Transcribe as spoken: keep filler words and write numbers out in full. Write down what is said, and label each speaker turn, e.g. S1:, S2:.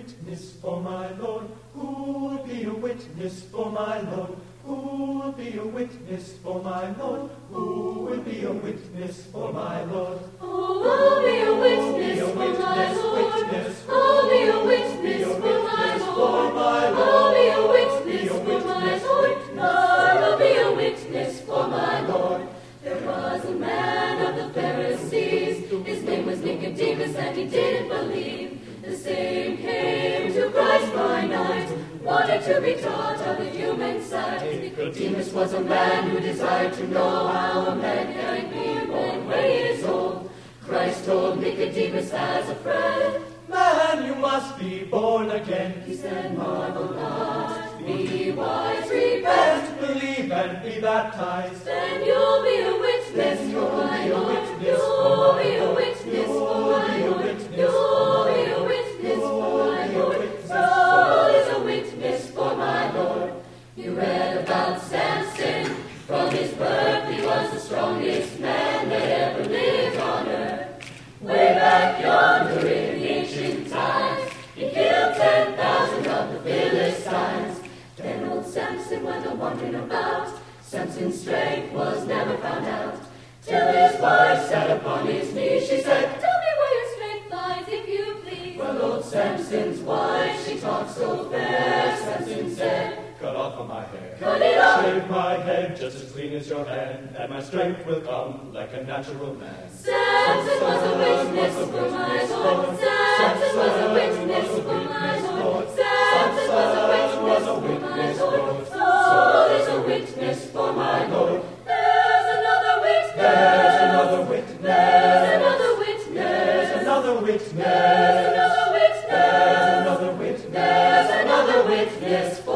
S1: witness for my Lord? Who will be a witness for my Lord? Who will be a witness for my Lord? Who will be a witness for my Lord?
S2: Who will be a witness for my Lord? Who will be a witness for my Lord? Who will be a witness for my Lord? Who will be a witness for my Lord? There was a man of the Pharisees. His name was Nicodemus, and he didn't believe. The same came to Christ by night, wanted to be taught of the human sight. Nicodemus was a man who desired to know how a man can be born when he is old. Christ told Nicodemus as a friend,
S1: Man, you must be born again.
S2: He said, marvel not, be wise, repent,
S1: believe and be baptized.
S2: Then you'll be a witness
S1: Then you'll
S2: for my
S1: be a
S2: Lord.
S1: witness
S2: You'll
S1: for my
S2: be a
S1: Lord.
S2: witness
S1: You'll
S2: for my
S1: be a
S2: Lord.
S1: witness
S2: You'll
S1: for
S2: be
S1: my
S2: a
S1: Lord.
S2: witness
S1: You'll
S2: for my
S1: be a
S2: Lord.
S1: witness
S2: Saul is a witness for my Lord. You read about Samson. From his birth he was the strongest man that ever lived on earth. Way back yonder in the ancient times, he killed ten thousand of the Philistines. Then old Samson went a wandering about. Samson's strength was never found out. Till his wife sat upon his knee, she said, tell me where your strength lies, if you please. Well, old Samson's wife, she talked so fair. Samson said,
S1: Cut off of my hair.
S2: cut it off.
S1: Shave my head just as clean as your hand, and my strength will come like a natural man.
S2: Samson was a witness for my Lord. Samson was a witness for my Lord. Samson was a witness for my Lord. Saul is a witness for my Lord. There's another witness.
S1: There's another witness.
S2: There's another witness.
S1: There's another witness.
S2: There's another witness.
S1: There's another witness.
S2: There's another witness for